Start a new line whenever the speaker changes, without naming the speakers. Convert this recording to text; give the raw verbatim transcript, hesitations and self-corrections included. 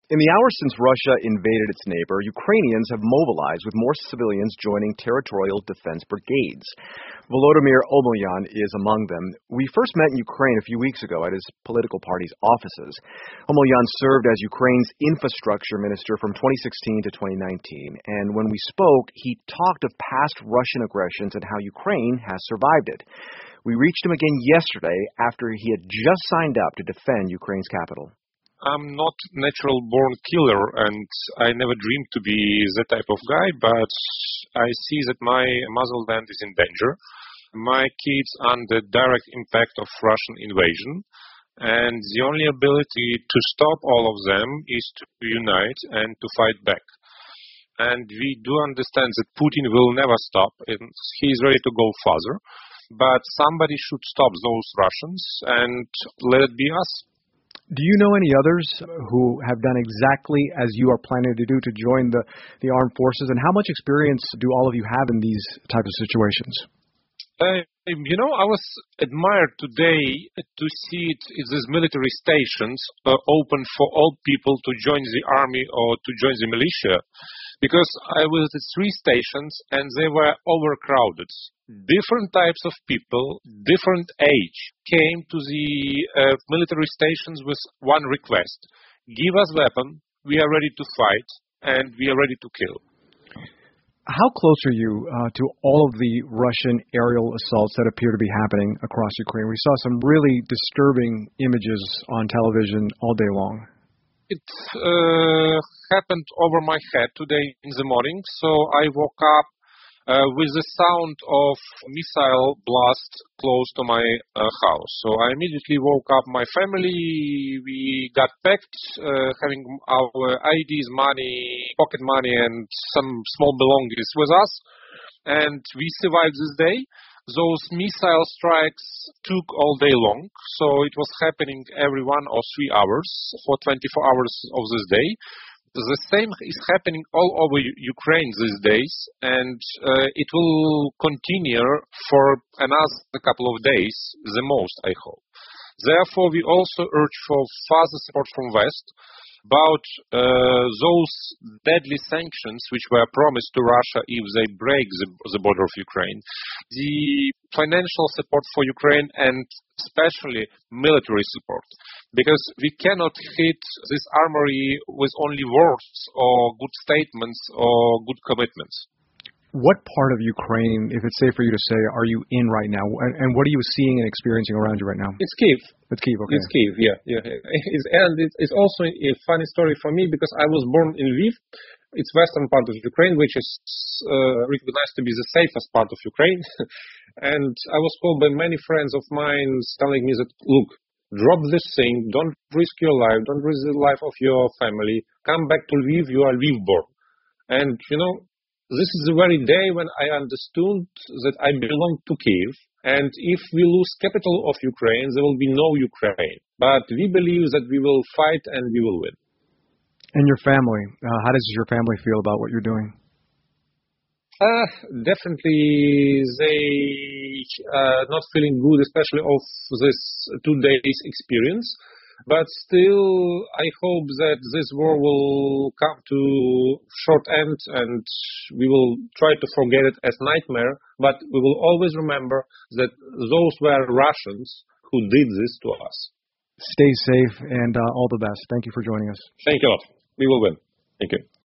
In the hours since Russia invaded its neighbor, Ukrainians have mobilized with more civilians joining territorial defense brigades. Volodymyr Omelyan is among them. We first met in Ukraine a few weeks ago at his political party's offices. Omelyan served as Ukraine's infrastructure minister from twenty sixteen to twenty nineteen, and when we spoke, he talked of past Russian aggressions and how Ukraine has survived it. We reached him again yesterday after he had just signed up to defend Ukraine's capital.
I'm not natural-born killer, and I never dreamed to be that type of guy, but I see that my motherland is in danger. My kids under direct impact of Russian invasion, and the only ability to stop all of them is to unite and to fight back. And we do understand that Putin will never stop, and he is ready to go further, but somebody should stop those Russians, and let it be us.
Do you know any others who have done exactly as you are planning to do to join the, the armed forces? And how much experience do all of you have in these types of situations?
Uh, you know, I was admired today to see it, these military stations uh, open for all people to join the army or to join the militia. Because I was at three stations and they were overcrowded. Different types of people, different age, came to the uh, military stations with one request. Give us weapon, we are ready to fight, and we are ready to kill.
How close are you uh, to all of the Russian aerial assaults that appear to be happening across Ukraine? We saw some really disturbing images on television all day long.
It uh, happened over my head today in the morning, so I woke up uh, with the sound of missile blast close to my uh, house. So I immediately woke up my family. We got packed, uh, having our I Ds, money, pocket money, and some small belongings with us, and we survived this day. Those missile strikes took all day long, so it was happening every one or three hours for twenty-four hours of this day. The same is happening all over Ukraine these days, and uh, it will continue for another couple of days, the most, I hope. Therefore, we also urge for further support from West about uh, those deadly sanctions which were promised to Russia if they break the, the border of Ukraine, the financial support for Ukraine, and especially military support. Because we cannot hit this armory with only words or good statements or good commitments.
What part of Ukraine, if it's safe for you to say, are you in right now? And what are you seeing and experiencing around you right now?
It's Kyiv.
It's Kyiv, okay.
It's Kyiv, yeah. yeah. It's, and it's also a funny story for me because I was born in Lviv. It's western part of Ukraine, which is uh, recognized to be the safest part of Ukraine. And I was called by many friends of mine telling me that, look, drop this thing, don't risk your life, don't risk the life of your family, come back to Lviv, you are Lviv born. And, you know, this is the very day when I understood that I belong to Kyiv, and if we lose capital of Ukraine, there will be no Ukraine. But we believe that we will fight and we will win.
And your family, uh, how does your family feel about what you're doing?
Uh, definitely they are not feeling good, especially of this two days experience. But still, I hope that this war will come to short end and we will try to forget it as nightmare. But we will always remember that those were Russians who did this to us.
Stay safe and uh, all the best. Thank you for joining us.
Thank you a lot. We will win. Thank you.